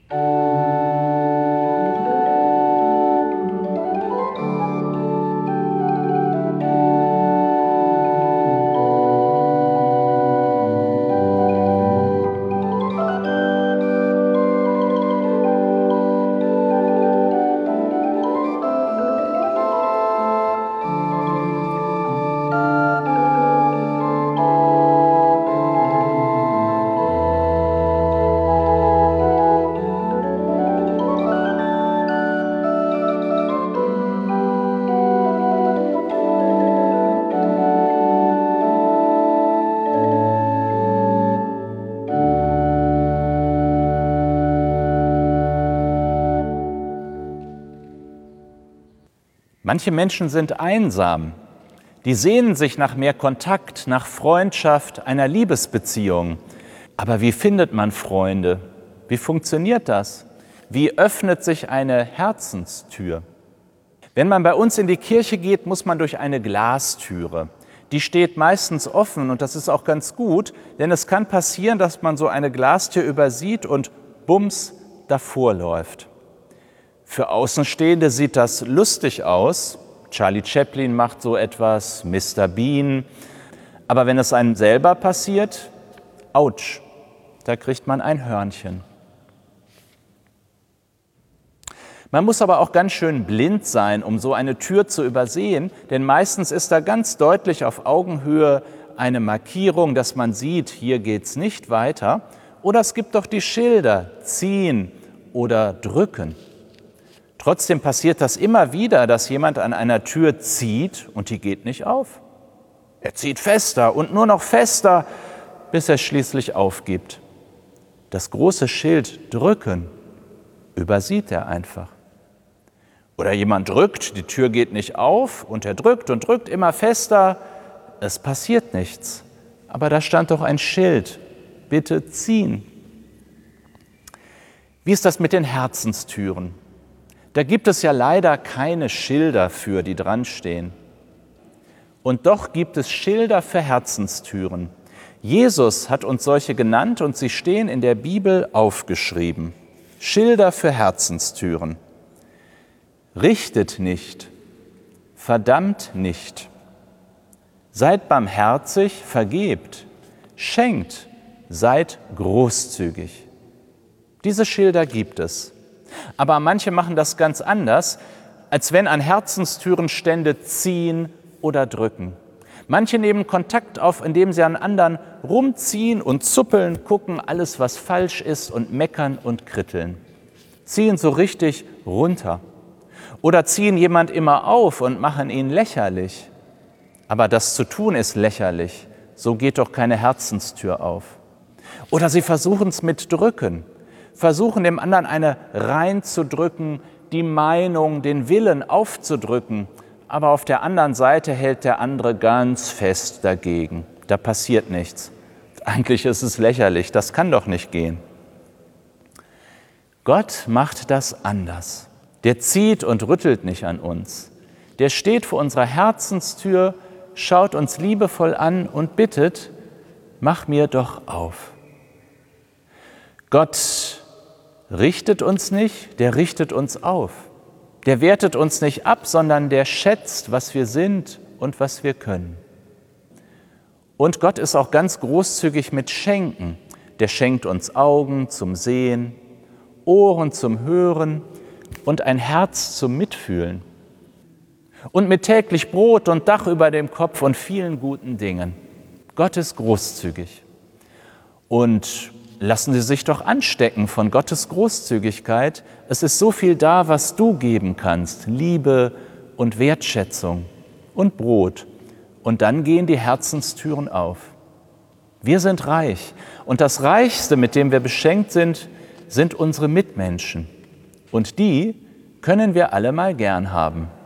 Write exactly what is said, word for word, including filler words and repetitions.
Manche Menschen sind einsam. Die sehnen sich nach mehr Kontakt, nach Freundschaft, einer Liebesbeziehung. Aber wie findet man Freunde? Wie funktioniert das? Wie öffnet sich eine Herzenstür? Wenn man bei uns in die Kirche geht, muss man durch eine Glastüre. Die steht meistens offen und das ist auch ganz gut, denn es kann passieren, dass man so eine Glastür übersieht und bums davor läuft. Für Außenstehende sieht das lustig aus. Charlie Chaplin macht so etwas, Mister Bean. Aber wenn es einem selber passiert, ouch, da kriegt man ein Hörnchen. Man muss aber auch ganz schön blind sein, um so eine Tür zu übersehen, denn meistens ist da ganz deutlich auf Augenhöhe eine Markierung, dass man sieht, hier geht's nicht weiter. Oder es gibt doch die Schilder, ziehen oder drücken. Trotzdem passiert das immer wieder, dass jemand an einer Tür zieht und die geht nicht auf. Er zieht fester und nur noch fester, bis er schließlich aufgibt. Das große Schild drücken übersieht er einfach. Oder jemand drückt, die Tür geht nicht auf und er drückt und drückt immer fester, es passiert nichts. Aber da stand doch ein Schild, bitte ziehen. Wie ist das mit den Herzenstüren? Da gibt es ja leider keine Schilder für, die dran stehen. Und doch gibt es Schilder für Herzenstüren. Jesus hat uns solche genannt und sie stehen in der Bibel aufgeschrieben. Schilder für Herzenstüren. Richtet nicht, verdammt nicht. Seid barmherzig, vergebt, schenkt, seid großzügig. Diese Schilder gibt es. Aber manche machen das ganz anders, als wenn an Herzenstüren stände ziehen oder drücken. Manche nehmen Kontakt auf, indem sie an anderen rumziehen und zuppeln, gucken alles, was falsch ist und meckern und kritteln. Ziehen so richtig runter. Oder ziehen jemand immer auf und machen ihn lächerlich. Aber das zu tun ist lächerlich. So geht doch keine Herzenstür auf. Oder sie versuchen es mit Drücken. Versuchen dem anderen eine reinzudrücken, die Meinung, den Willen aufzudrücken. Aber auf der anderen Seite hält der andere ganz fest dagegen. Da passiert nichts. Eigentlich ist es lächerlich, das kann doch nicht gehen. Gott macht das anders. Der zieht und rüttelt nicht an uns. Der steht vor unserer Herzenstür, schaut uns liebevoll an und bittet, mach mir doch auf. Gott richtet uns nicht, der richtet uns auf. Der wertet uns nicht ab, sondern der schätzt, was wir sind und was wir können. Und Gott ist auch ganz großzügig mit Schenken. Der schenkt uns Augen zum Sehen, Ohren zum Hören und ein Herz zum Mitfühlen. Und mit täglich Brot und Dach über dem Kopf und vielen guten Dingen. Gott ist großzügig. Und lassen Sie sich doch anstecken von Gottes Großzügigkeit. Es ist so viel da, was du geben kannst. Liebe und Wertschätzung und Brot. Und dann gehen die Herzenstüren auf. Wir sind reich. Und das Reichste, mit dem wir beschenkt sind, sind unsere Mitmenschen. Und die können wir alle mal gern haben.